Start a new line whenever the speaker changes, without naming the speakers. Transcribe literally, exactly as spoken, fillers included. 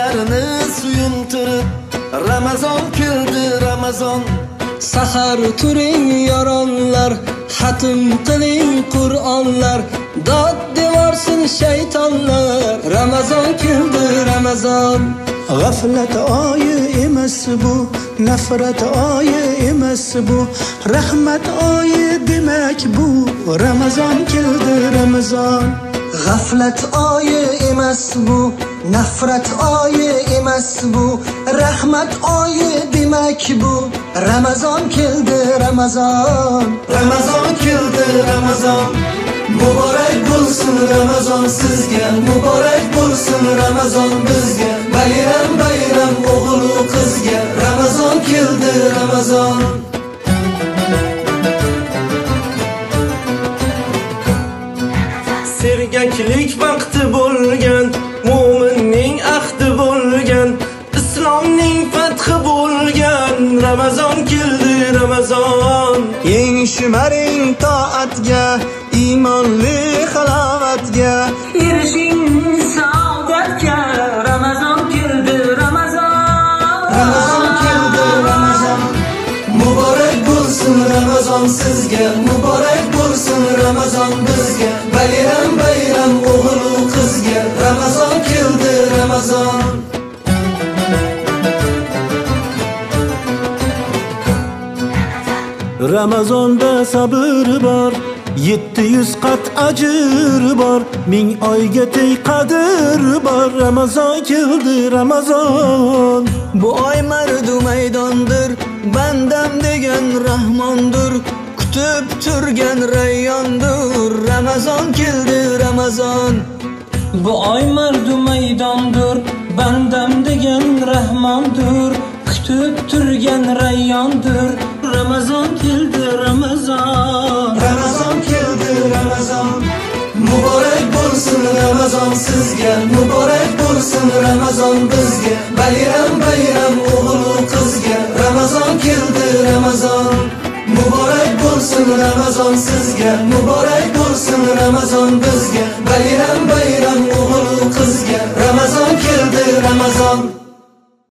dillarni suyuntirib, Ramazon keldi, Ramazon.
Sahar turing yoronlar, xatm qiling Qur'onlar, dod devorsin shaytonlar. Ramazon keldi, Ramazon.
G'aflat oyi emas bu, nafrat oyi emas bu, rahmat oyi demak bu. Ramazon keldi, Ramazon.
G'aflat oyi emas bu, nafrat oyi emas bu, rahmat oyi demak bu. Ramazon keldi, Ramazon.
Ramazon keldi, Ramazon. Muborak bo'lsin Ramazon sizga, muborak bo'lsin Ramazon bizga. Bayram bayram o'g'il va qizga, Ramazon keldi, Ramazon. Sergaklik vaqti bo'lgan, mu'minning ahdi bo'lgan, islomning fathi bo'lgan. Ramazon keldi, Ramazon.
Eng shimaring toatga, iymonli halovatga,
Erishing saodatga. Ramazon keldi, Ramazon.
Ramazon keldi, Ramazon. Muborak bo'lsin Ramazon sizga, muborak bo'lsin Ramazon bizga. Bayram bayram o'g'il va qizga, Ramazon keldi, Ramazon.
Ramazonda sabr bor, yetti yuz qat ajr bor, ming oyga teng qadr bor. Ramazon keldi, Ramazon.
Bu oy mardu maydondir, bandam degan Rahmondir, kutib turgan rayyondir. Ramazon keldi, Ramazon. Bu oy mardu maydondir, bandam degan Rahmondir, kutib turgan rayyondir. Ramazon keldi, Ramazon.
Ramazon keldi, Ramazon. Muborak bo'lsin Ramazon sizga, muborak bo'lsin Ramazon bizga. Bayram bayram o'g'il va qizga, Ramazon keldi, Ramazon. Muborak bo'lsin Ramazon sizga, muborak bo'lsin Ramazon bizga. Bayram bayram o'g'il va qizga, Ramazon keldi, Ramazon.